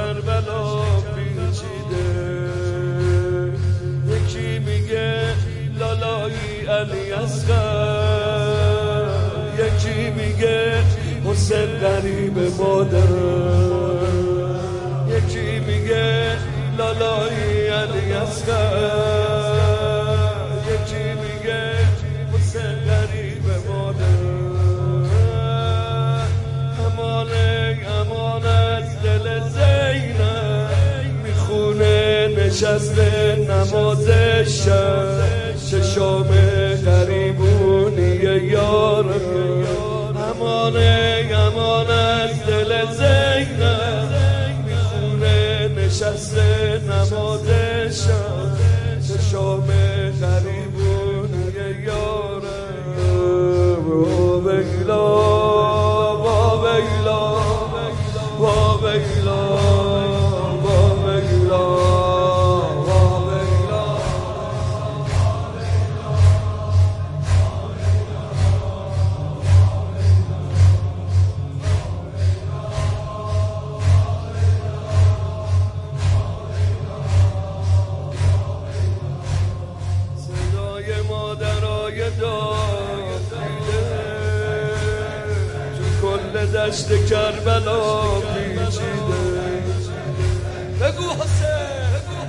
کربلا پیچیده. یکی میگه لالایی علی اصغر، یکی میگه حسین غریب مادر، یکی میگه لالایی علی اصغر، یکی میگه حسین غریب مادر. امان از دل زینب میخونه نشسته نماز شب، چشام غریبونی یارم. امان از دل زینب میخونه نشسته نماز شب، چشام غریبونی یارم. و بیلا صدای مادرای داد تو کل دشت کربلا پیچیده. بگو حسین.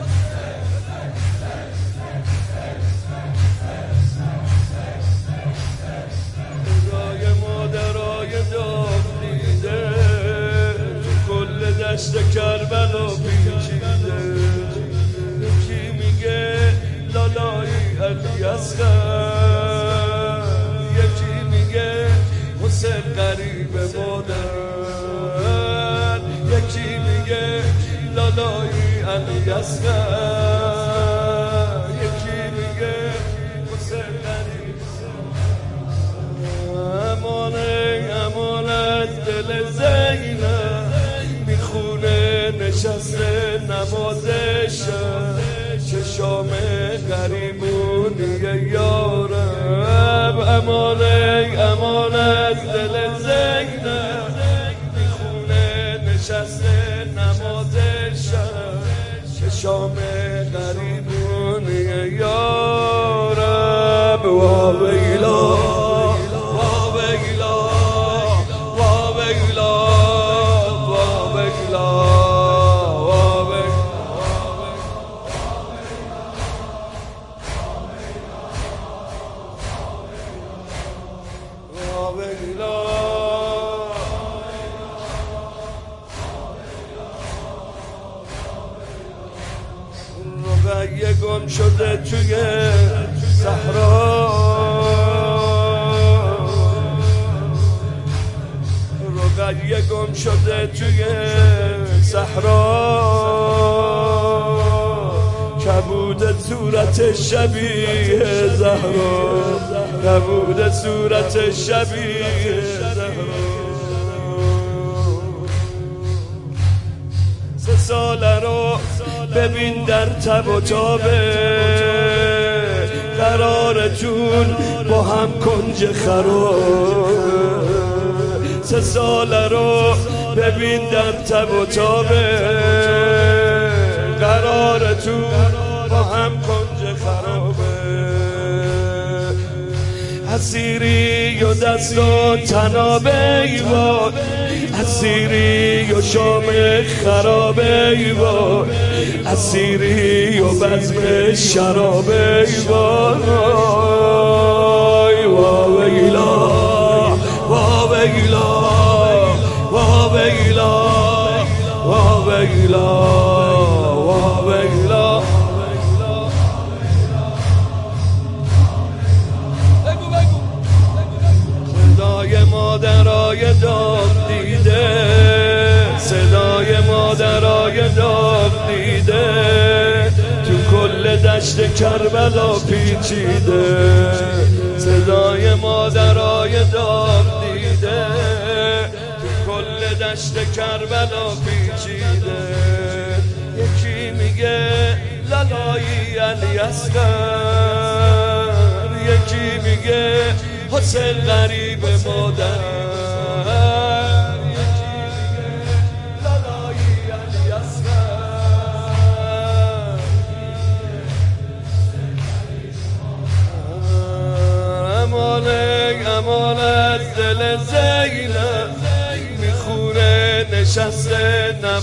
صدای مادرای داد دیده تو کل دشت کربلا پیچیده. یکی میگه لالایی علی اصغر، یکی میگه حسین غریب مادر، یکی میگه لالایی علی اصغر، یکی میگه حسین غریب. امان از دل زینب میخونه نشسته نماز شب، چشام غریبونی یارم. امان از دل زینب میخونه نشسته نماز شب، چشام غریبونی یارم. و ویلا رقیه گم شده توی صحرا، رقیه گم شده توی صحرا، کبود صورت شبیه زهرا، کبود صورت شبیه زهرا. 3 ساله رو ببین در تب و تابه، قرارتون با هم کنج خرابه. 3 ساله رو ببین در تب و تابه، قرارتون با هم کنج خرابه. اسیری و دست و تنابه ایوان، اسیری و شام خرابه ایوان، اسیری و بزم شرابه ایوان. وا ویلا وا ویلا وا ویلا وا ویلا وا ویلا. صدای مادرای داد دیده، صدای مادرای داد دیده تو کل دشت کربلا پیچیده. صدای مادرای داد دیده تو کل دشت کربلا پیچیده. یکی میگه لالایی علی اصغر، یکی میگه حسین غریب مادر، یکی میگه لالایی علی اصغر.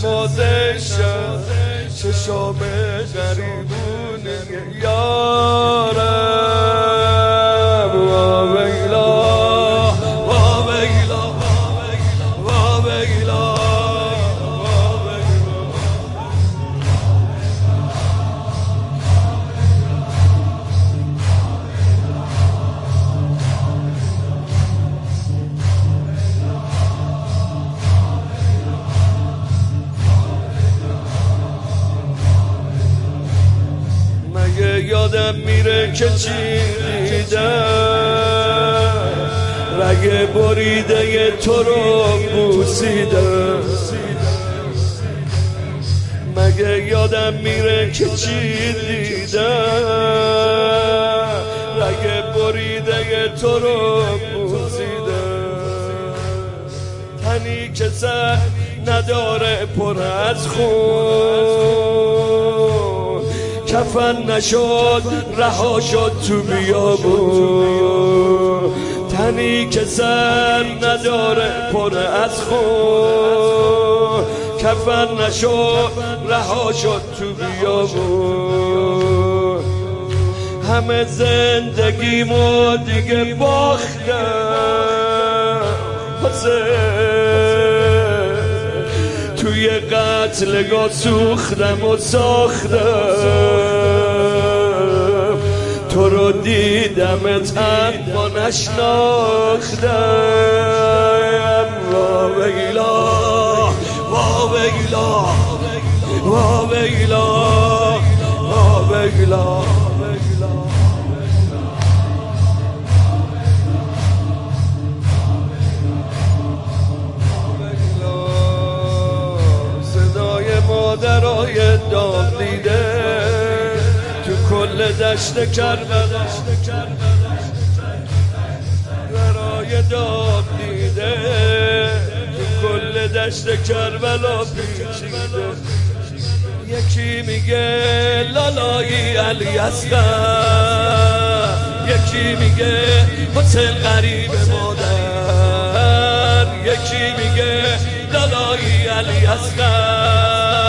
نمازش چشام غریبونه یارم وا ویلا وا ویلا وا ویلا یادم میره که چی دیدم رگ بریده تو رو بوسیدم مگه یادم میره که چی دیدم رگ بریده تو رو بوسیدم تنی که سر نداره پر از خون کفن نشد رها شد تو بیابون تنی که سر نداره پر از خون کفن نشد رها شد تو بیابون همه زندگیمو دیگه باختم توی قتلگاه سوختم و ساختم تو رو دیدمت اما نشناختم وا ویلا وا ویلا وا ویلا وا ویلا مادرای دام دیده تو کل دشت کربلا برای دام دیده تو کل دشت کربلا پیچیده یکی میگه لالایی علی اصغر یکی میگه حسین غریب مادر یکی میگه لالایی علی اصغر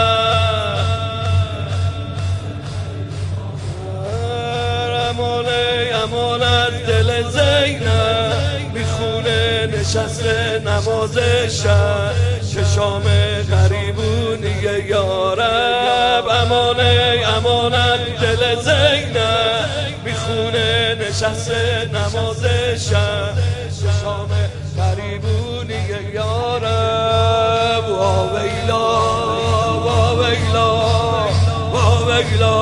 امان از دل زینب میخونه نشسته نمازش چشام غریبونی یارب امان از دل زینب میخونه نشسته نمازش چشام غریبونی یارب وا ویلا وا ویلا وا ویلا